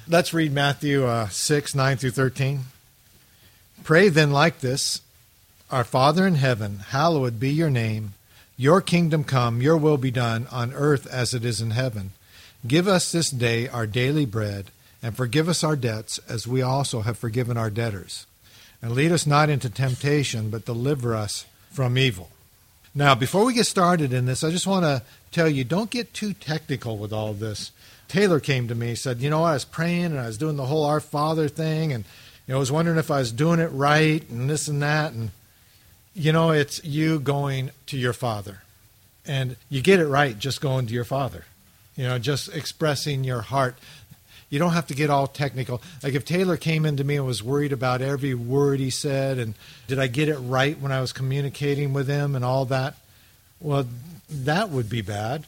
Let's read Matthew 6, 9 through 13. Pray then like this: Our Father in heaven, hallowed be your name. Your kingdom come, your will be done on earth as it is in heaven. Give us this day our daily bread, and forgive us our debts as we also have forgiven our debtors. And lead us not into temptation, but deliver us from evil. Now, before we get started in this, I just want to tell you, don't get too technical with all this. Taylor came to me and said, I was praying and I was doing the whole Our Father thing, and I was wondering if I was doing it right and this and that. And, it's you going to your Father. And you get it right just going to your Father. Just expressing your heart. You don't have to get all technical. Like if Taylor came into me and was worried about every word he said and did I get it right when I was communicating with him and all that, well, that would be bad.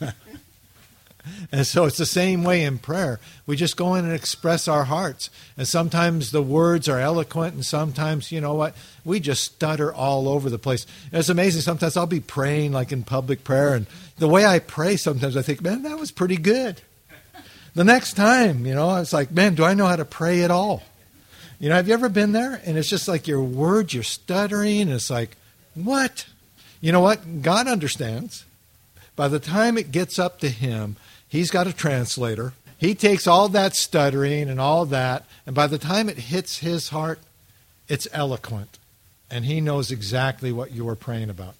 And so it's the same way in prayer. We just go in and express our hearts. And sometimes the words are eloquent, and sometimes, we just stutter all over the place. And it's amazing. Sometimes I'll be praying like in public prayer, and the way I pray sometimes I think, man, that was pretty good. The next time, it's like, man, do I know how to pray at all? Have you ever been there? And it's just like your words, you're stuttering, and it's like, what? You know what? God understands. By the time it gets up to him, he's got a translator. He takes all that stuttering and all that, and by the time it hits his heart, it's eloquent. And he knows exactly what you were praying about.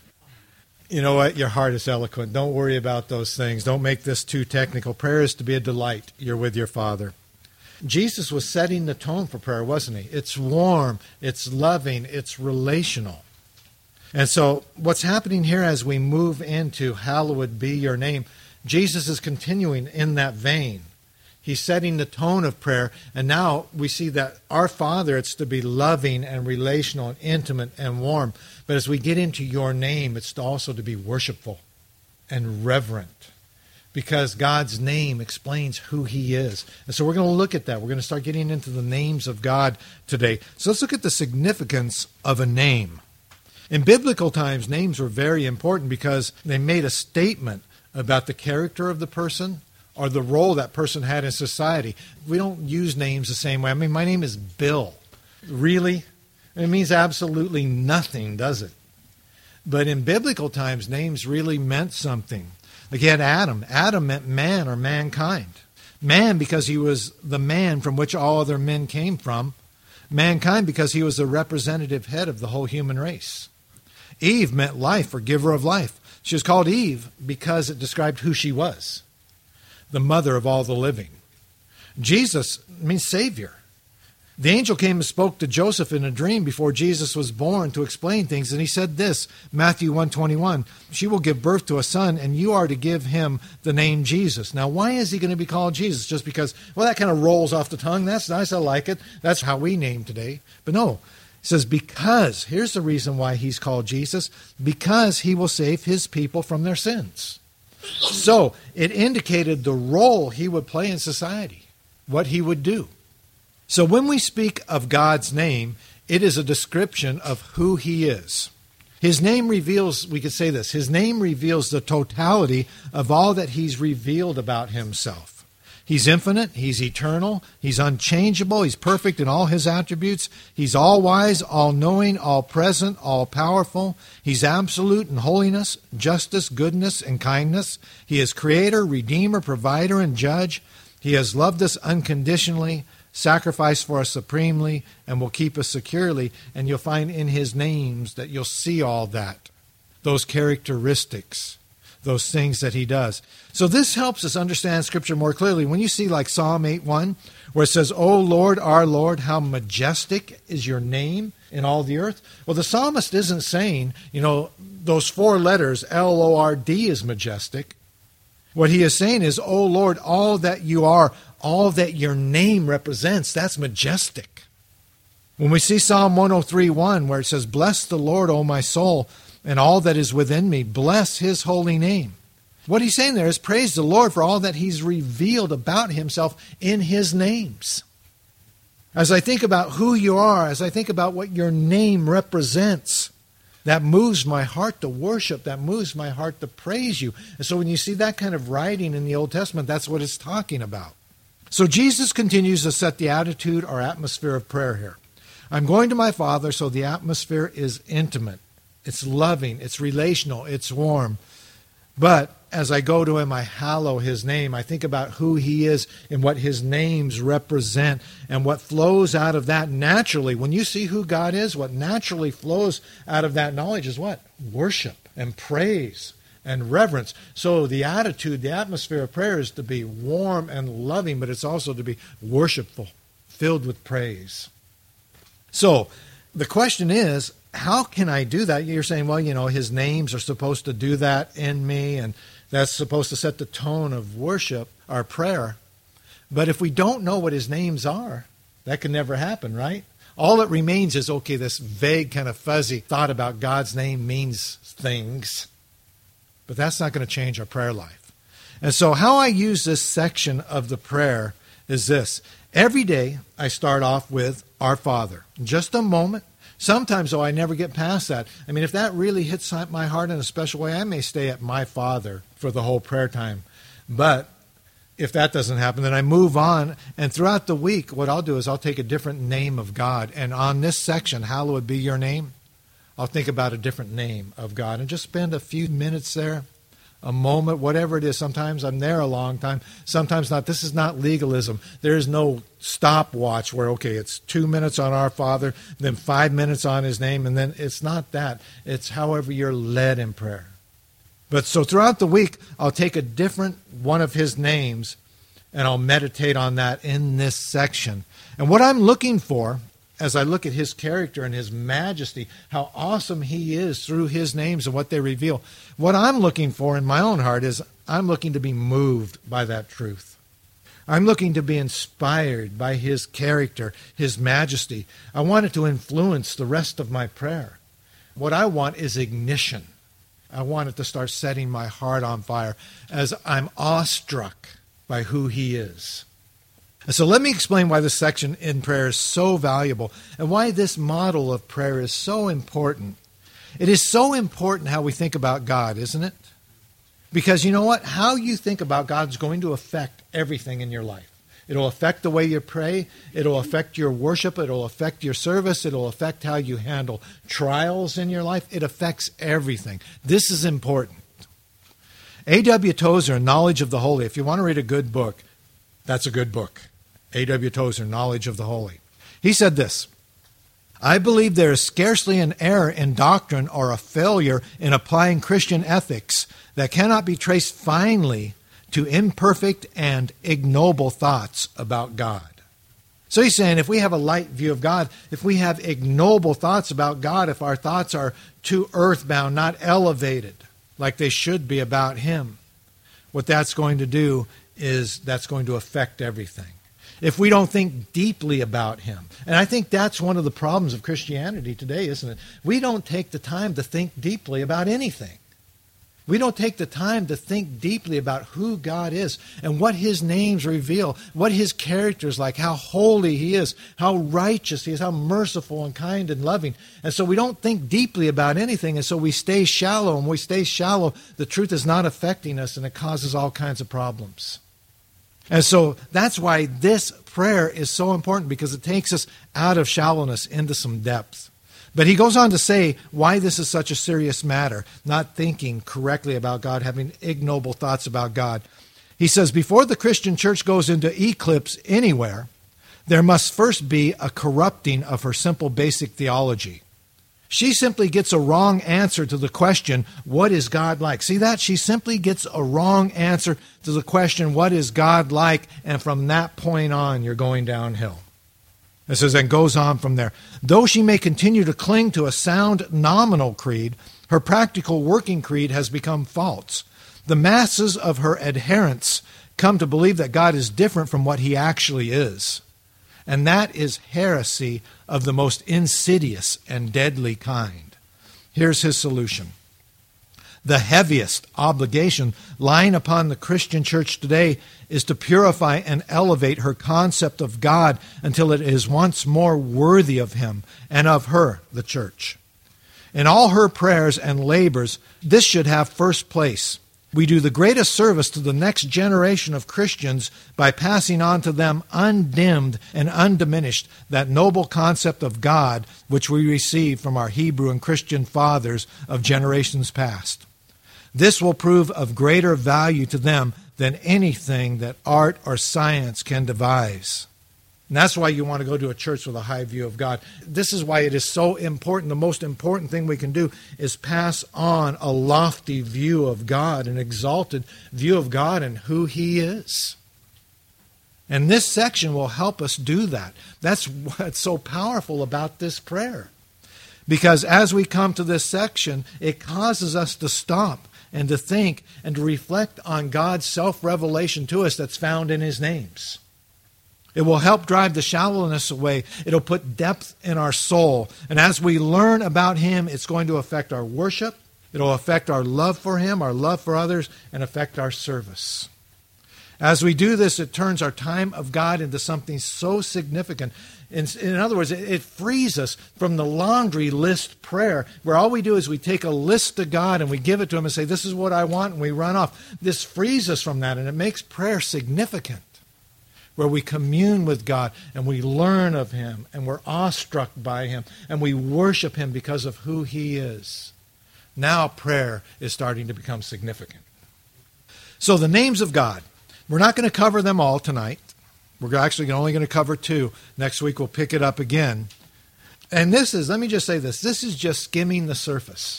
You know what? Your heart is eloquent. Don't worry about those things. Don't make this too technical. Prayer is to be a delight. You're with your Father. Jesus was setting the tone for prayer, wasn't he? It's warm, it's loving, it's relational. And so what's happening here as we move into hallowed be your name, Jesus is continuing in that vein. He's setting the tone of prayer, and now we see that our Father, it's to be loving and relational and intimate and warm. But as we get into your name, it's also to be worshipful and reverent, because God's name explains who he is. And so we're going to look at that. We're going to start getting into the names of God today. So let's look at the significance of a name. In biblical times, names were very important because they made a statement about the character of the person or the role that person had in society. We don't use names the same way. I mean, my name is Bill. Really? It means absolutely nothing, does it? But in biblical times, names really meant something. Like you had Adam. Adam meant man or mankind. Man because he was the man from which all other men came from. Mankind because he was the representative head of the whole human race. Eve meant life or giver of life. She was called Eve because it described who she was, the mother of all the living. Jesus means Savior. The angel came and spoke to Joseph in a dream before Jesus was born to explain things, and he said this, Matthew 1:21, she will give birth to a son, and you are to give him the name Jesus. Now, why is he going to be called Jesus? Just because, well, that kind of rolls off the tongue. That's nice. I like it. That's how we name today. But no. It says because, here's the reason why he's called Jesus, because he will save his people from their sins. So it indicated the role he would play in society, what he would do. So when we speak of God's name, it is a description of who he is. His name reveals, we could say this, his name reveals the totality of all that he's revealed about himself. He's infinite, he's eternal, he's unchangeable, he's perfect in all his attributes, he's all-wise, all-knowing, all-present, all-powerful, he's absolute in holiness, justice, goodness, and kindness, he is creator, redeemer, provider, and judge, he has loved us unconditionally, sacrificed for us supremely, and will keep us securely, and you'll find in his names that you'll see all that, those characteristics, those things that he does. So this helps us understand Scripture more clearly. When you see like Psalm 8:1, where it says, O Lord, our Lord, how majestic is your name in all the earth. Well, the psalmist isn't saying, those four letters, L-O-R-D is majestic. What he is saying is, O Lord, all that you are, all that your name represents, that's majestic. When we see Psalm 103:1, where it says, Bless the Lord, O my soul, and all that is within me, bless his holy name. What he's saying there is praise the Lord for all that he's revealed about himself in his names. As I think about who you are, as I think about what your name represents, that moves my heart to worship, that moves my heart to praise you. And so when you see that kind of writing in the Old Testament, that's what it's talking about. So Jesus continues to set the attitude or atmosphere of prayer here. I'm going to my Father, so the atmosphere is intimate. It's loving, it's relational, it's warm. But as I go to him, I hallow his name. I think about who he is and what his names represent and what flows out of that naturally. When you see who God is, what naturally flows out of that knowledge is what? Worship and praise and reverence. So the attitude, the atmosphere of prayer is to be warm and loving, but it's also to be worshipful, filled with praise. So the question is, how can I do that? You're saying, well, his names are supposed to do that in me, and that's supposed to set the tone of worship, our prayer. But if we don't know what his names are, that can never happen, right? All that remains is, okay, this vague kind of fuzzy thought about God's name means things. But that's not going to change our prayer life. And so how I use this section of the prayer is this. Every day I start off with Our Father. Just a moment. Sometimes, though, I never get past that. I mean, if that really hits my heart in a special way, I may stay at my Father for the whole prayer time. But if that doesn't happen, then I move on. And throughout the week, what I'll do is I'll take a different name of God. And on this section, hallowed be your name, I'll think about a different name of God and just spend a few minutes there, a moment, whatever it is. Sometimes I'm there a long time, sometimes not. This is not legalism. There is no stopwatch where, okay, it's 2 minutes on Our Father, then 5 minutes on his name, and then it's not that. It's however you're led in prayer. But so throughout the week, I'll take a different one of his names, and I'll meditate on that in this section. And what I'm looking for, as I look at his character and his majesty, how awesome he is through his names and what they reveal, what I'm looking for in my own heart is I'm looking to be moved by that truth. I'm looking to be inspired by his character, his majesty. I want it to influence the rest of my prayer. What I want is ignition. I want it to start setting my heart on fire as I'm awestruck by who he is. So let me explain why this section in prayer is so valuable and why this model of prayer is so important. It is so important how we think about God, isn't it? Because you know what? How you think about God is going to affect everything in your life. It'll affect the way you pray. It'll affect your worship. It'll affect your service. It'll affect how you handle trials in your life. It affects everything. This is important. A.W. Tozer, Knowledge of the Holy. If you want to read a good book, that's a good book. A.W. Tozer, Knowledge of the Holy. He said this, I believe there is scarcely an error in doctrine or a failure in applying Christian ethics that cannot be traced finally to imperfect and ignoble thoughts about God. So he's saying if we have a light view of God, if we have ignoble thoughts about God, if our thoughts are too earthbound, not elevated like they should be about him, what that's going to do is that's going to affect everything. If we don't think deeply about him. And I think that's one of the problems of Christianity today, isn't it? We don't take the time to think deeply about anything. We don't take the time to think deeply about who God is and what his names reveal, what his character is like, how holy he is, how righteous he is, how merciful and kind and loving. And so we don't think deeply about anything, and so we stay shallow. And when we stay shallow, the truth is not affecting us, and it causes all kinds of problems. And so that's why this prayer is so important, because it takes us out of shallowness into some depth. But he goes on to say why this is such a serious matter, not thinking correctly about God, having ignoble thoughts about God. He says, before the Christian church goes into eclipse anywhere, there must first be a corrupting of her simple basic theology. She simply gets a wrong answer to the question, what is God like? See that? She simply gets a wrong answer to the question, what is God like? And from that point on, you're going downhill. It says, and goes on from there. Though she may continue to cling to a sound nominal creed, her practical working creed has become false. The masses of her adherents come to believe that God is different from what he actually is. And that is heresy of the most insidious and deadly kind. Here's his solution. The heaviest obligation lying upon the Christian church today is to purify and elevate her concept of God until it is once more worthy of him and of her, the church. In all her prayers and labors, this should have first place. We do the greatest service to the next generation of Christians by passing on to them undimmed and undiminished that noble concept of God which we received from our Hebrew and Christian fathers of generations past. This will prove of greater value to them than anything that art or science can devise. And that's why you want to go to a church with a high view of God. This is why it is so important. The most important thing we can do is pass on a lofty view of God, an exalted view of God and who He is. And this section will help us do that. That's what's so powerful about this prayer. Because as we come to this section, it causes us to stop and to think and to reflect on God's self-revelation to us that's found in His names. It will help drive the shallowness away. It'll put depth in our soul. And as we learn about Him, it's going to affect our worship. It'll affect our love for Him, our love for others, and affect our service. As we do this, it turns our time of God into something so significant. In other words, it frees us from the laundry list prayer, where all we do is we take a list to God and we give it to Him and say, this is what I want, and we run off. This frees us from that, and it makes prayer significant, where we commune with God and we learn of Him and we're awestruck by Him and we worship Him because of who He is. Now prayer is starting to become significant. So the names of God, we're not going to cover them all tonight. We're actually only going to cover 2. Next week we'll pick it up again. And let me just say this is just skimming the surface.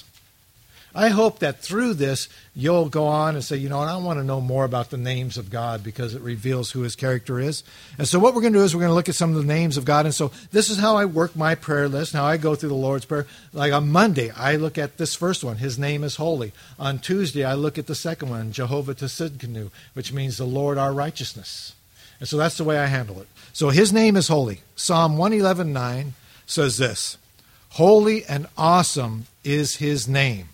I hope that through this, you'll go on and say, I want to know more about the names of God because it reveals who His character is. And so what we're going to do is we're going to look at some of the names of God. And so this is how I work my prayer list, how I go through the Lord's Prayer. Like on Monday, I look at this first one, His name is holy. On Tuesday, I look at the second one, Jehovah Tsidkenu, which means the Lord our righteousness. And so that's the way I handle it. So His name is holy. Psalm 111:9 says this, holy and awesome is His name.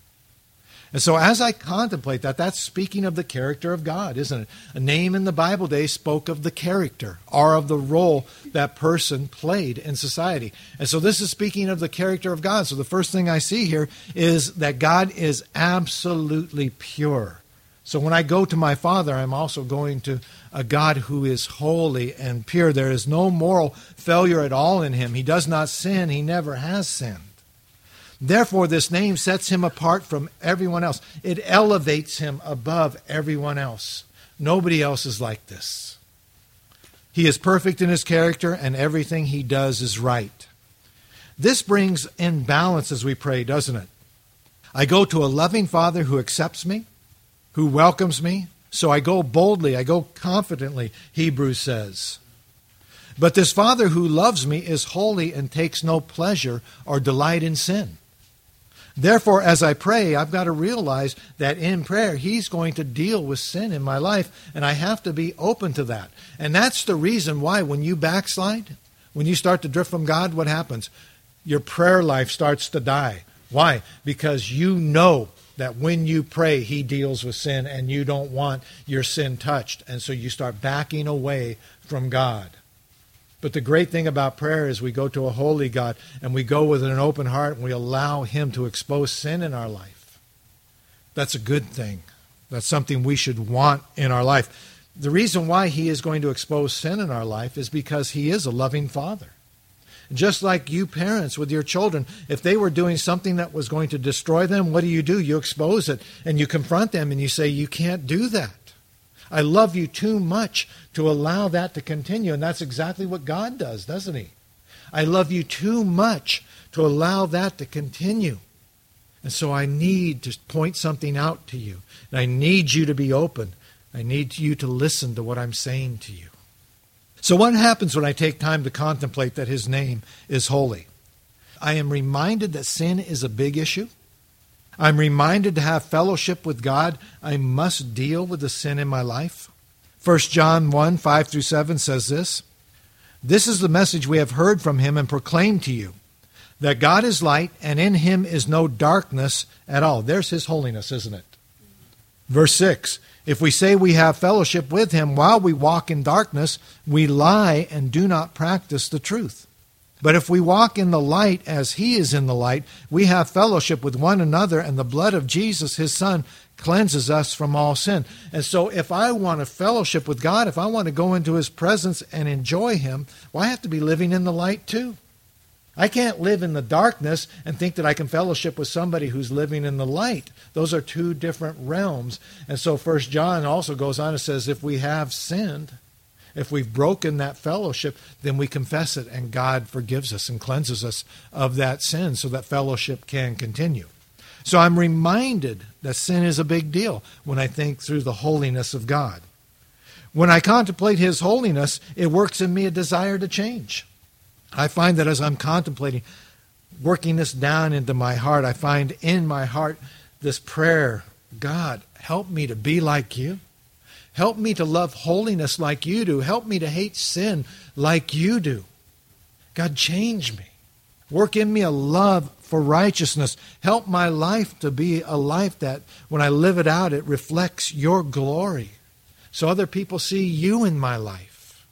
And so as I contemplate that, that's speaking of the character of God, isn't it? A name in the Bible days spoke of the character or of the role that person played in society. And so this is speaking of the character of God. So the first thing I see here is that God is absolutely pure. So when I go to my Father, I'm also going to a God who is holy and pure. There is no moral failure at all in Him. He does not sin. He never has sinned. Therefore, this name sets Him apart from everyone else. It elevates Him above everyone else. Nobody else is like this. He is perfect in His character, and everything He does is right. This brings in balance as we pray, doesn't it? I go to a loving Father who accepts me, who welcomes me, so I go boldly, I go confidently, Hebrews says. But this Father who loves me is holy and takes no pleasure or delight in sin. Therefore, as I pray, I've got to realize that in prayer, He's going to deal with sin in my life, and I have to be open to that. And that's the reason why when you backslide, when you start to drift from God, what happens? Your prayer life starts to die. Why? Because you know that when you pray, He deals with sin, and you don't want your sin touched. And so you start backing away from God. But the great thing about prayer is we go to a holy God and we go with an open heart and we allow Him to expose sin in our life. That's a good thing. That's something we should want in our life. The reason why He is going to expose sin in our life is because He is a loving Father. Just like you parents with your children, if they were doing something that was going to destroy them, what do? You expose it and you confront them and you say, you can't do that. I love you too much to allow that to continue. And that's exactly what God does, doesn't He? I love you too much to allow that to continue. And so I need to point something out to you. And I need you to be open. I need you to listen to what I'm saying to you. So what happens when I take time to contemplate that His name is holy? I am reminded that sin is a big issue. I'm reminded to have fellowship with God. I must deal with the sin in my life. 1 John 1, 5-7 says this, this is the message we have heard from Him and proclaimed to you, that God is light and in Him is no darkness at all. There's His holiness, isn't it? Verse 6, if we say we have fellowship with Him while we walk in darkness, we lie and do not practice the truth. But if we walk in the light as He is in the light, we have fellowship with one another, and the blood of Jesus, His Son, cleanses us from all sin. And so if I want to fellowship with God, if I want to go into his presence and enjoy him, well, I have to be living in the light too. I can't live in the darkness and think that I can fellowship with somebody who's living in the light. Those are two different realms. And so 1 John also goes on and says, if we have sinned, if we've broken that fellowship, then we confess it and God forgives us and cleanses us of that sin so that fellowship can continue. So I'm reminded that sin is a big deal when I think through the holiness of God. When I contemplate his holiness, it works in me a desire to change. I find that as I'm contemplating, working this down into my heart, I find in my heart this prayer, God, help me to be like you. Help me to love holiness like you do. Help me to hate sin like you do. God, change me. Work in me a love for righteousness. Help my life to be a life that when I live it out, it reflects your glory. So other people see you in my life.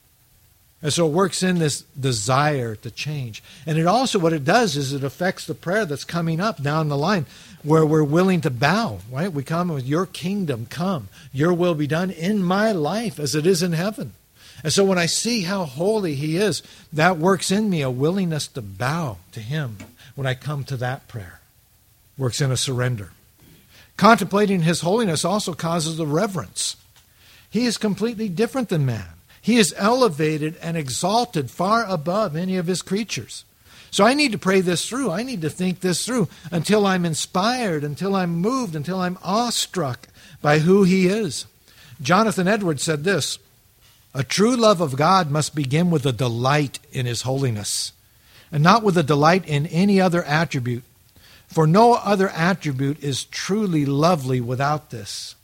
And so it works in this desire to change. And it also, what it does is it affects the prayer that's coming up down the line where we're willing to bow, right? We come with your kingdom come. Your will be done in my life as it is in heaven. And so when I see how holy he is, that works in me a willingness to bow to him when I come to that prayer. Works in a surrender. Contemplating his holiness also causes a reverence. He is completely different than man. He is elevated and exalted far above any of his creatures. So I need to pray this through. I need to think this through until I'm inspired, until I'm moved, until I'm awestruck by who he is. Jonathan Edwards said this, a true love of God must begin with a delight in his holiness, and not with a delight in any other attribute. For no other attribute is truly lovely without this.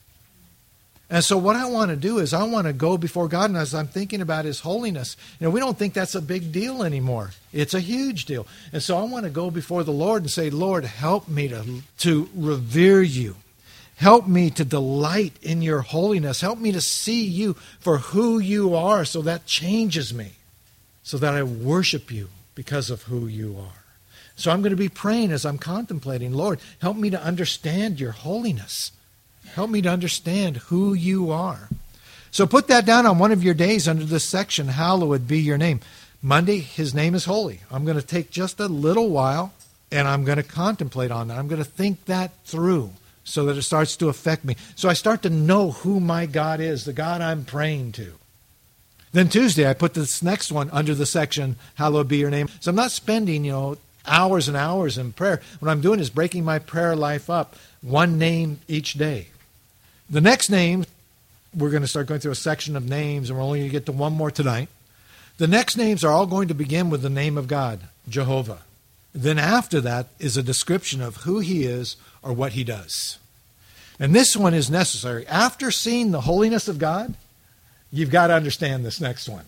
And so what I want to do is I want to go before God, and as I'm thinking about his holiness, we don't think that's a big deal anymore. It's a huge deal. And so I want to go before the Lord and say, Lord, help me to revere you. Help me to delight in your holiness. Help me to see you for who you are, so that changes me, so that I worship you because of who you are. So I'm going to be praying as I'm contemplating, Lord, help me to understand your holiness. Help me to understand who you are. So put that down on one of your days under this section, hallowed be your name. Monday, his name is holy. I'm going to take just a little while and I'm going to contemplate on that. I'm going to think that through so that it starts to affect me. So I start to know who my God is, the God I'm praying to. Then Tuesday, I put this next one under the section, hallowed be your name. So I'm not spending, hours and hours in prayer. What I'm doing is breaking my prayer life up, one name each day. The next name, we're going to start going through a section of names, and we're only going to get to one more tonight. The next names are all going to begin with the name of God, Jehovah. Then after that is a description of who he is or what he does. And this one is necessary. After seeing the holiness of God, you've got to understand this next one.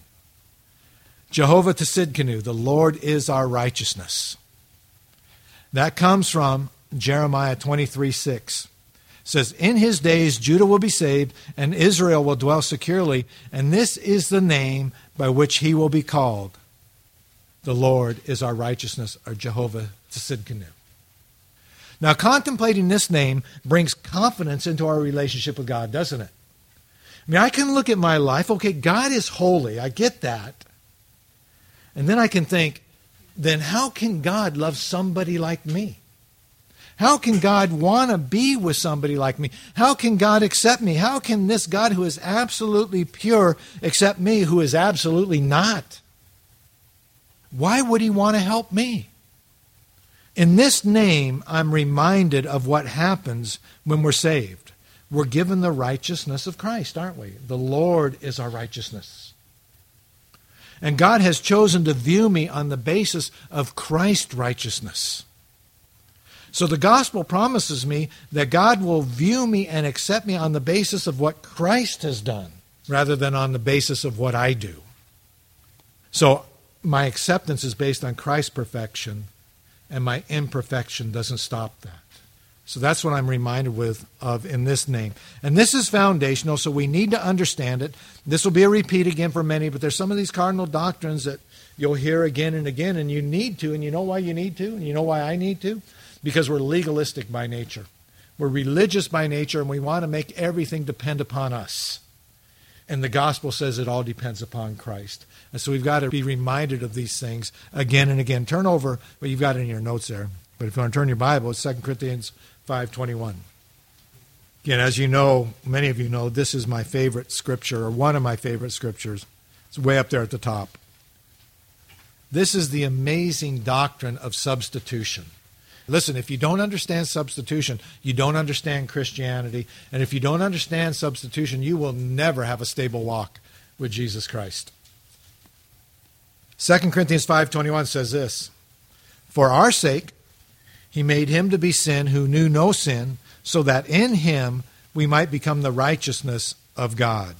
Jehovah Tsidkenu, the Lord is our righteousness. That comes from Jeremiah 23:6. Says, in his days Judah will be saved, and Israel will dwell securely, and this is the name by which he will be called. The Lord is our righteousness, or Jehovah Tsidkenu. Now, contemplating this name brings confidence into our relationship with God, doesn't it? I can look at my life, okay, God is holy, I get that. And then I can think, then how can God love somebody like me? How can God want to be with somebody like me? How can God accept me? How can this God who is absolutely pure accept me who is absolutely not? Why would he want to help me? In this name, I'm reminded of what happens when we're saved. We're given the righteousness of Christ, aren't we? The Lord is our righteousness. And God has chosen to view me on the basis of Christ's righteousness. So the gospel promises me that God will view me and accept me on the basis of what Christ has done, rather than on the basis of what I do. So my acceptance is based on Christ's perfection, and my imperfection doesn't stop that. So that's what I'm reminded of in this name. And this is foundational, so we need to understand it. This will be a repeat again for many, but there's some of these cardinal doctrines that you'll hear again and again, and you need to, and you know why you need to, and you know why I need to? Because we're legalistic by nature. We're religious by nature, and we want to make everything depend upon us. And the gospel says it all depends upon Christ. And so we've got to be reminded of these things again and again. Turn over, well, you've got it in your notes there. But if you want to turn your Bible, it's 2 Corinthians 5:21. Again, as you know, many of you know, this is my favorite scripture, or one of my favorite scriptures. It's way up there at the top. This is the amazing doctrine of substitution. Listen, if you don't understand substitution, you don't understand Christianity. And if you don't understand substitution, you will never have a stable walk with Jesus Christ. 2 Corinthians 5:21 says this, "For our sake he made him to be sin who knew no sin, so that in him we might become the righteousness of God."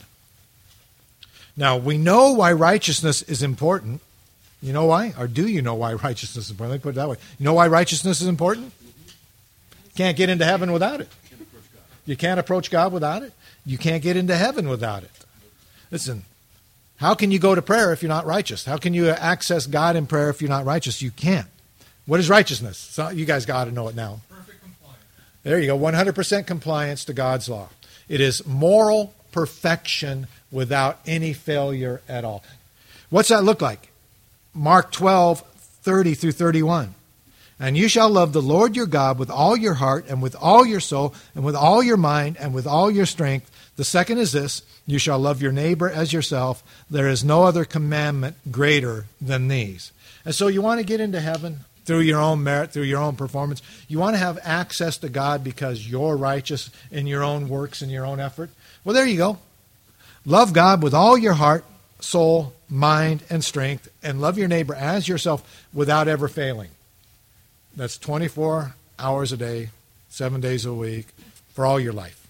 Now, we know why righteousness is important. You know why? Or do you know why righteousness is important? Let me put it that way. You know why righteousness is important? You can't get into heaven without it. You can't approach God without it. You can't get into heaven without it. Listen, how can you go to prayer if you're not righteous? How can you access God in prayer if you're not righteous? You can't. What is righteousness? So you guys got to know it now. Perfect compliance. There you go. 100% compliance to God's law. It is moral perfection without any failure at all. What's that look like? Mark 12:30 through 31. "And you shall love the Lord your God with all your heart and with all your soul and with all your mind and with all your strength. The second is this, you shall love your neighbor as yourself. There is no other commandment greater than these." And so you want to get into heaven through your own merit, through your own performance. You want to have access to God because you're righteous in your own works and your own effort. Well, there you go. Love God with all your heart, soul, mind, and strength, and love your neighbor as yourself without ever failing. That's 24 hours a day, 7 days a week, for all your life.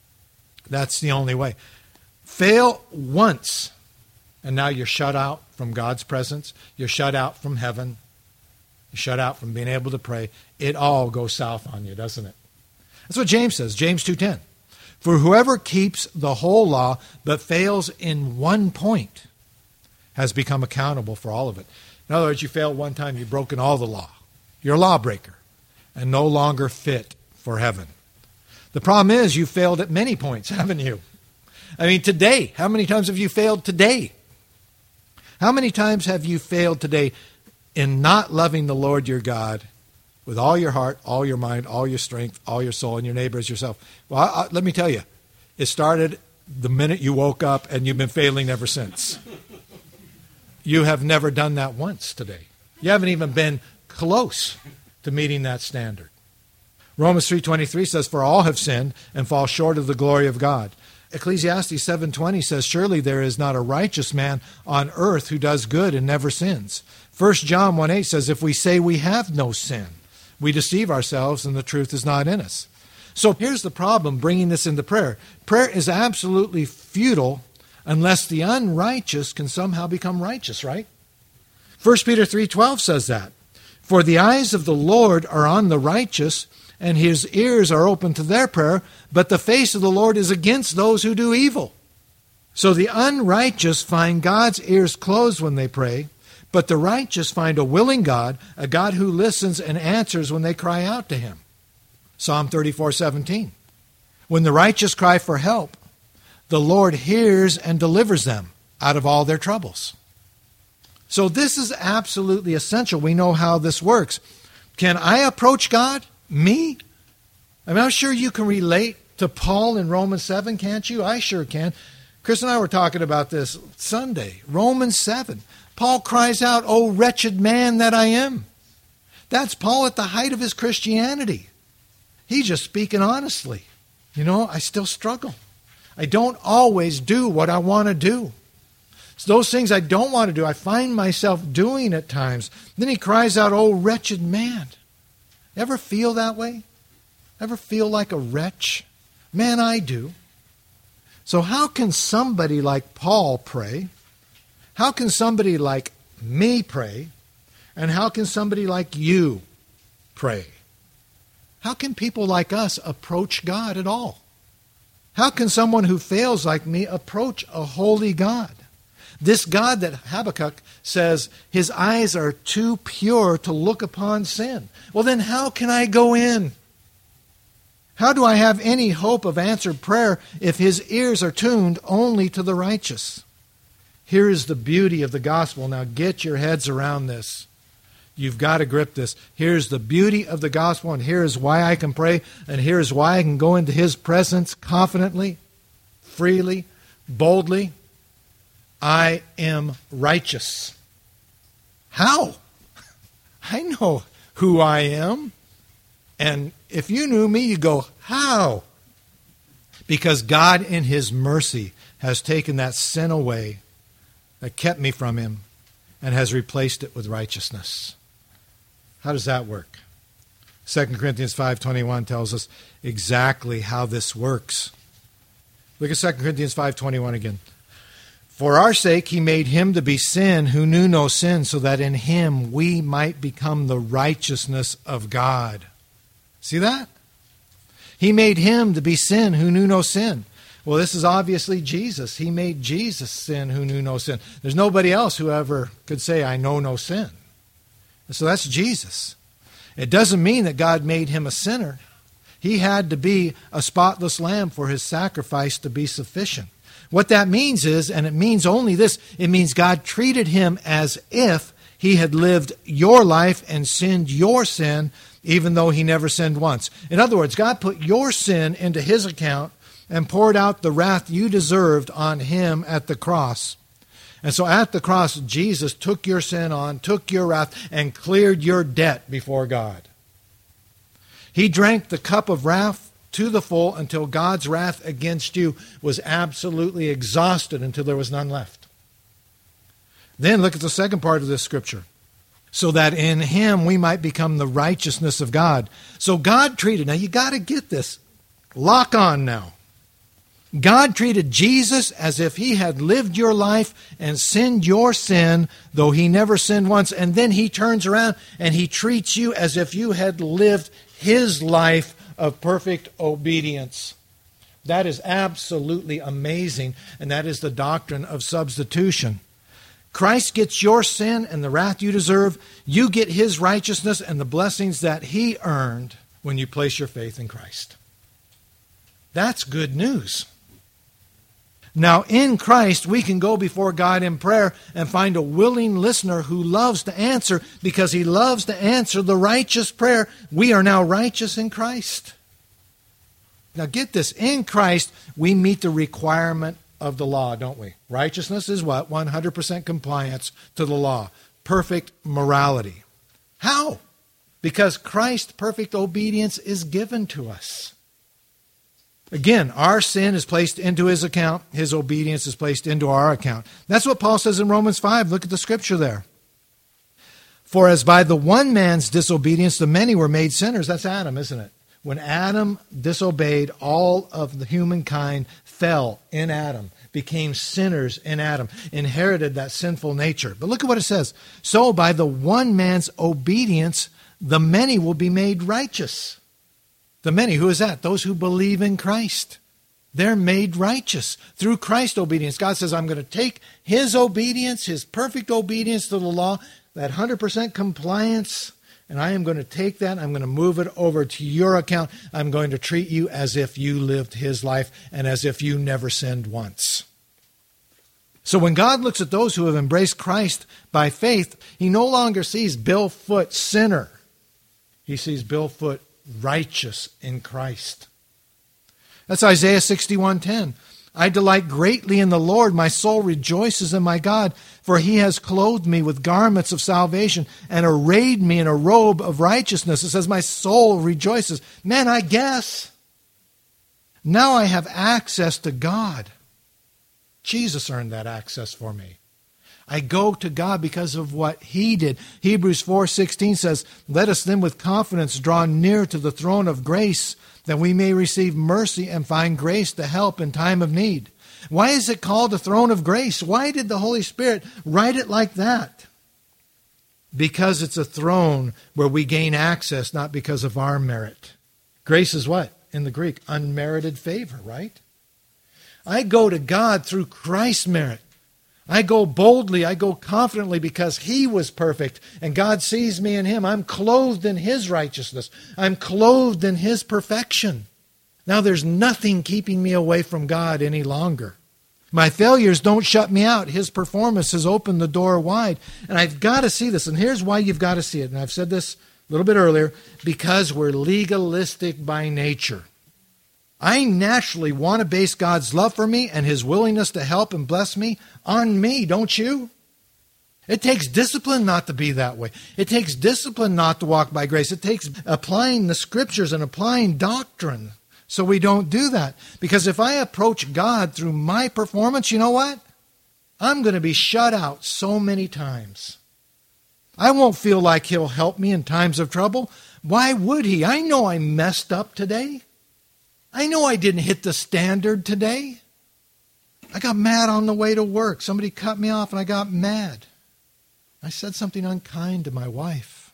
That's the only way. Fail once, and now you're shut out from God's presence. You're shut out from heaven. You're shut out from being able to pray. It all goes south on you, doesn't it? That's what James says, James 2:10. "For whoever keeps the whole law but fails in one point has become accountable for all of it." In other words, you failed one time, you've broken all the law. You're a lawbreaker and no longer fit for heaven. The problem is you failed at many points, haven't you? I mean, today, how many times have you failed today? How many times have you failed today in not loving the Lord your God with all your heart, all your mind, all your strength, all your soul, and your neighbor as yourself? Well, let me tell you, it started the minute you woke up, and you've been failing ever since. You have never done that once today. You haven't even been close to meeting that standard. Romans 3:23 says, "For all have sinned and fall short of the glory of God." Ecclesiastes 7:20 says, "Surely there is not a righteous man on earth who does good and never sins." 1 John 1:8 says, "If we say we have no sin, we deceive ourselves and the truth is not in us." So here's the problem bringing this into prayer. Prayer is absolutely futile unless the unrighteous can somehow become righteous, right? 1 Peter 3:12 says that. "For the eyes of the Lord are on the righteous, and his ears are open to their prayer, but the face of the Lord is against those who do evil." So the unrighteous find God's ears closed when they pray, but the righteous find a willing God, a God who listens and answers when they cry out to him. Psalm 34:17. "When the righteous cry for help, the Lord hears and delivers them out of all their troubles." So this is absolutely essential. We know how this works. Can I approach God? Me? I mean, I'm sure you can relate to Paul in Romans 7, can't you? I sure can. Chris and I were talking about this Sunday. Romans 7. Paul cries out, "Oh, wretched man that I am." That's Paul at the height of his Christianity. He's just speaking honestly. You know, I still struggle. I don't always do what I want to do. So those things I don't want to do, I find myself doing at times. Then he cries out, "Oh, wretched man." Ever feel that way? Ever feel like a wretch? Man, I do. So how can somebody like Paul pray? How can somebody like me pray? And how can somebody like you pray? How can people like us approach God at all? How can someone who fails like me approach a holy God? This God that Habakkuk says his eyes are too pure to look upon sin. Well, then how can I go in? How do I have any hope of answered prayer if his ears are tuned only to the righteous? Here is the beauty of the gospel. Now get your heads around this. You've got to grip this. Here's the beauty of the gospel, and here is why I can pray, and here is why I can go into his presence confidently, freely, boldly. I am righteous. How? I know who I am. And if you knew me, you'd go, how? Because God in his mercy has taken that sin away that kept me from him and has replaced it with righteousness. How does that work? 2 Corinthians 5:21 tells us exactly how this works. Look at 2 Corinthians 5:21 again. For our sake he made him to be sin who knew no sin, so that in him we might become the righteousness of God. See that? He made him to be sin who knew no sin. Well, this is obviously Jesus. He made Jesus sin who knew no sin. There's nobody else who ever could say, I know no sin. And so that's Jesus. It doesn't mean that God made him a sinner. He had to be a spotless lamb for his sacrifice to be sufficient. What that means is, and it means only this, it means God treated him as if he had lived your life and sinned your sin, even though he never sinned once. In other words, God put your sin into his account and poured out the wrath you deserved on him at the cross. And so at the cross, Jesus took your sin on, took your wrath, and cleared your debt before God. He drank the cup of wrath to the full until God's wrath against you was absolutely exhausted until there was none left. Then look at the second part of this scripture. So that in him we might become the righteousness of God. So God treated, now you got to get this. Lock on now. God treated Jesus as if he had lived your life and sinned your sin, though he never sinned once. And then he turns around and he treats you as if you had lived his life of perfect obedience. That is absolutely amazing, and that is the doctrine of substitution. Christ gets your sin and the wrath you deserve. You get his righteousness and the blessings that he earned when you place your faith in Christ. That's good news. Now, in Christ, we can go before God in prayer and find a willing listener who loves to answer, because he loves to answer the righteous prayer. We are now righteous in Christ. Now, get this. In Christ, we meet the requirement of the law, don't we? Righteousness is what? 100% compliance to the law. Perfect morality. How? Because Christ's perfect obedience is given to us. Again, our sin is placed into his account. His obedience is placed into our account. That's what Paul says in Romans 5. Look at the scripture there. For as by the one man's disobedience the many were made sinners. That's Adam, isn't it? When Adam disobeyed, all of the humankind fell in Adam, became sinners in Adam, inherited that sinful nature. But look at what it says. So by the one man's obedience, the many will be made righteous. The many, who is that? Those who believe in Christ. They're made righteous through Christ's obedience. God says, I'm going to take his obedience, his perfect obedience to the law, that 100% compliance, and I am going to take that, I'm going to move it over to your account. I'm going to treat you as if you lived his life and as if you never sinned once. So when God looks at those who have embraced Christ by faith, he no longer sees Bill Foot sinner. He sees Bill Foot righteous in Christ. That's Isaiah 61:10. I delight greatly in the Lord. My soul rejoices in my God, for he has clothed me with garments of salvation and arrayed me in a robe of righteousness. It says my soul rejoices. Man, I guess now I have access to God. Jesus earned that access for me. I go to God because of what he did. Hebrews 4:16 says, let us then with confidence draw near to the throne of grace, that we may receive mercy and find grace to help in time of need. Why is it called the throne of grace? Why did the Holy Spirit write it like that? Because it's a throne where we gain access, not because of our merit. Grace is what? In the Greek, unmerited favor, right? I go to God through Christ's merit. I go boldly, I go confidently because he was perfect and God sees me in him. I'm clothed in his righteousness. I'm clothed in his perfection. Now there's nothing keeping me away from God any longer. My failures don't shut me out. His performance has opened the door wide. And I've got to see this. And here's why you've got to see it. And I've said this a little bit earlier. Because we're legalistic by nature. I naturally want to base God's love for me and His willingness to help and bless me on me, don't you? It takes discipline not to be that way. It takes discipline not to walk by grace. It takes applying the Scriptures and applying doctrine so we don't do that. Because if I approach God through my performance, you know what? I'm going to be shut out so many times. I won't feel like He'll help me in times of trouble. Why would He? I know I messed up today. I know I didn't hit the standard today. I got mad on the way to work. Somebody cut me off and I got mad. I said something unkind to my wife.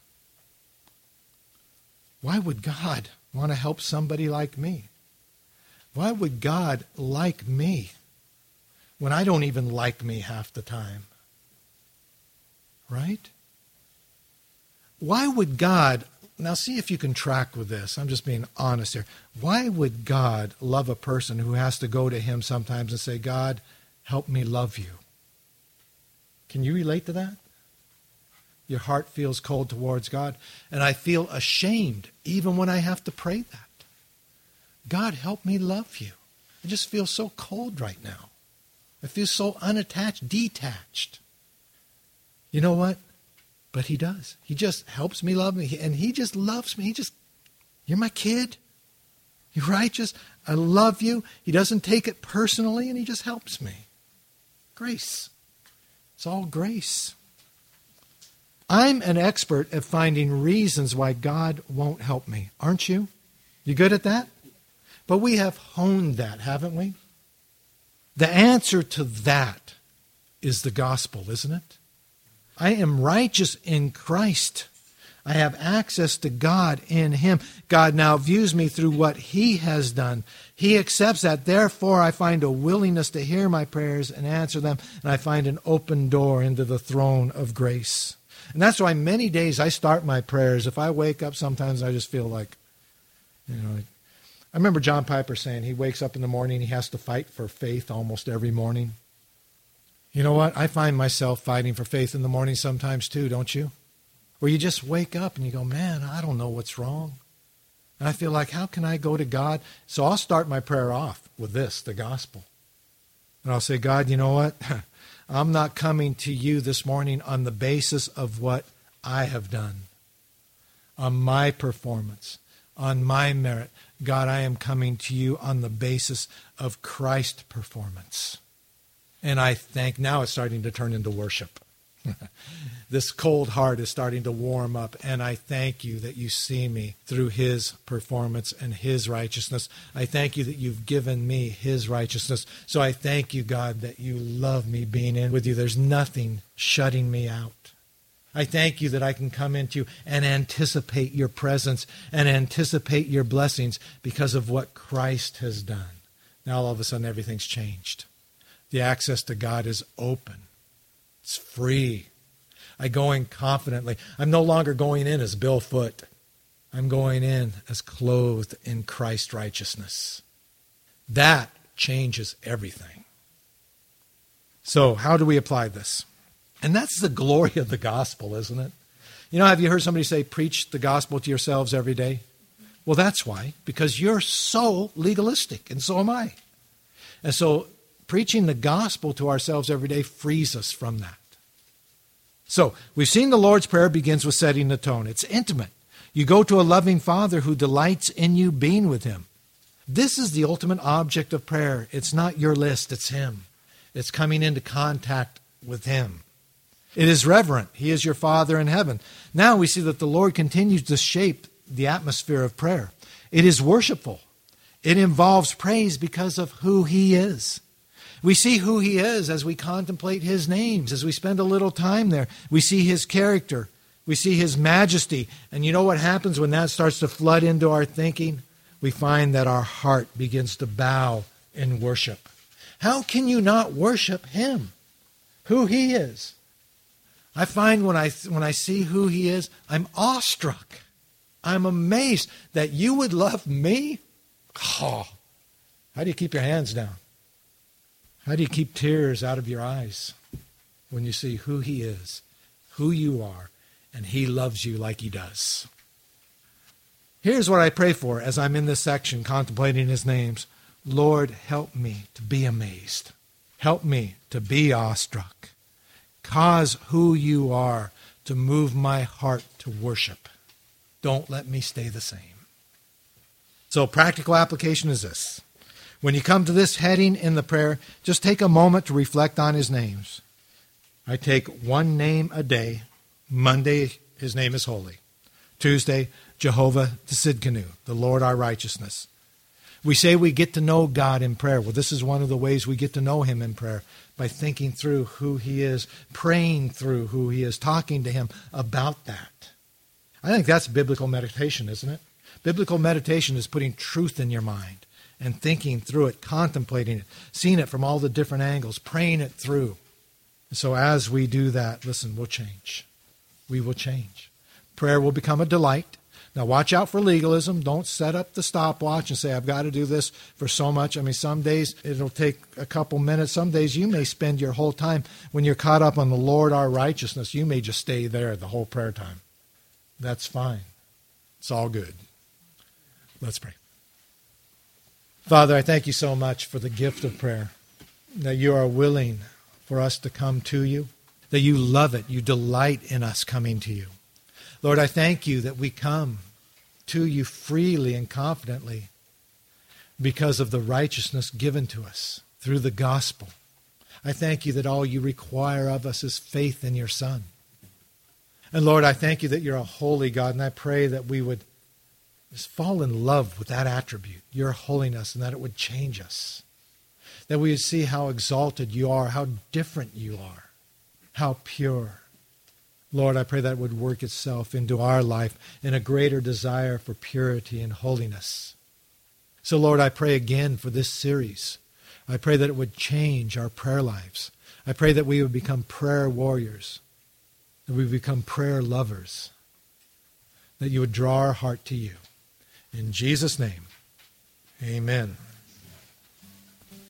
Why would God want to help somebody like me? Why would God like me when I don't even like me half the time? Right? Why would God, now see if you can track with this. I'm just being honest here. Why would God love a person who has to go to Him sometimes and say, God, help me love you? Can you relate to that? Your heart feels cold towards God. And I feel ashamed even when I have to pray that. God, help me love you. I just feel so cold right now. I feel so unattached, detached. You know what? But He does. He just helps me love me. And He just loves me. You're my kid. You're righteous. I love you. He doesn't take it personally, and He just helps me. Grace. It's all grace. I'm an expert at finding reasons why God won't help me. Aren't you? You good at that? But we have honed that, haven't we? The answer to that is the gospel, isn't it? I am righteous in Christ. I have access to God in Him. God now views me through what He has done. He accepts that. Therefore, I find a willingness to hear my prayers and answer them, and I find an open door into the throne of grace. And that's why many days I start my prayers. If I wake up, sometimes I just feel like, I remember John Piper saying he wakes up in the morning, he has to fight for faith almost every morning. You know what? I find myself fighting for faith in the morning sometimes too, don't you? Where you just wake up and you go, man, I don't know what's wrong. And I feel like, how can I go to God? So I'll start my prayer off with this, the gospel. And I'll say, God, you know what? I'm not coming to you this morning on the basis of what I have done, on my performance, on my merit. God, I am coming to you on the basis of Christ's performance. And I think now it's starting to turn into worship. This cold heart is starting to warm up, and I thank you that you see me through His performance and His righteousness. I thank you that you've given me His righteousness. So I thank you, God, that you love me being in with you. There's nothing shutting me out. I thank you that I can come into you and anticipate your presence and anticipate your blessings because of what Christ has done. Now all of a sudden everything's changed. The access to God is open. It's free. I go in confidently. I'm no longer going in as Bill Foote. I'm going in as clothed in Christ's righteousness. That changes everything. So how do we apply this? And that's the glory of the gospel, isn't it? You know, have you heard somebody say, preach the gospel to yourselves every day? Well, that's why. Because you're so legalistic, and so am I. And so preaching the gospel to ourselves every day frees us from that. So we've seen the Lord's Prayer begins with setting the tone. It's intimate. You go to a loving Father who delights in you being with Him. This is the ultimate object of prayer. It's not your list, it's Him. It's coming into contact with Him. It is reverent. He is your Father in heaven. Now we see that the Lord continues to shape the atmosphere of prayer. It is worshipful. It involves praise because of who He is. We see who He is as we contemplate His names, as we spend a little time there. We see His character. We see His majesty. And you know what happens when that starts to flood into our thinking? We find that our heart begins to bow in worship. How can you not worship Him? Who He is. I find when I see who He is, I'm awestruck. I'm amazed that you would love me. Oh, how do you keep your hands down? How do you keep tears out of your eyes when you see who he is, who you are, and he loves you like he does? Here's what I pray for as I'm in this section contemplating his names. Lord, help me to be amazed. Help me to be awestruck. Cause who you are to move my heart to worship. Don't let me stay the same. So practical application is this. When you come to this heading in the prayer, just take a moment to reflect on his names. I take one name a day. Monday, his name is holy. Tuesday, Jehovah Tsidkenu, the Lord our righteousness. We say we get to know God in prayer. Well, this is one of the ways we get to know him in prayer, by thinking through who he is, praying through who he is, talking to him about that. I think that's biblical meditation, isn't it? Biblical meditation is putting truth in your mind and thinking through it, contemplating it, seeing it from all the different angles, praying it through. And so as we do that, listen, we'll change. We will change. Prayer will become a delight. Now watch out for legalism. Don't set up the stopwatch and say, I've got to do this for so much. I mean, some days it'll take a couple minutes. Some days you may spend your whole time, when you're caught up on the Lord our righteousness, you may just stay there the whole prayer time. That's fine. It's all good. Let's pray. Father, I thank you so much for the gift of prayer, that you are willing for us to come to you, that you love it, you delight in us coming to you. Lord, I thank you that we come to you freely and confidently because of the righteousness given to us through the gospel. I thank you that all you require of us is faith in your Son. And Lord, I thank you that you're a holy God, and I pray that we would just fall in love with that attribute, your holiness, and that it would change us. That we would see how exalted you are, how different you are, how pure. Lord, I pray that it would work itself into our life in a greater desire for purity and holiness. So, Lord, I pray again for this series. I pray that it would change our prayer lives. I pray that we would become prayer warriors, that we would become prayer lovers, that you would draw our heart to you. In Jesus' name, amen.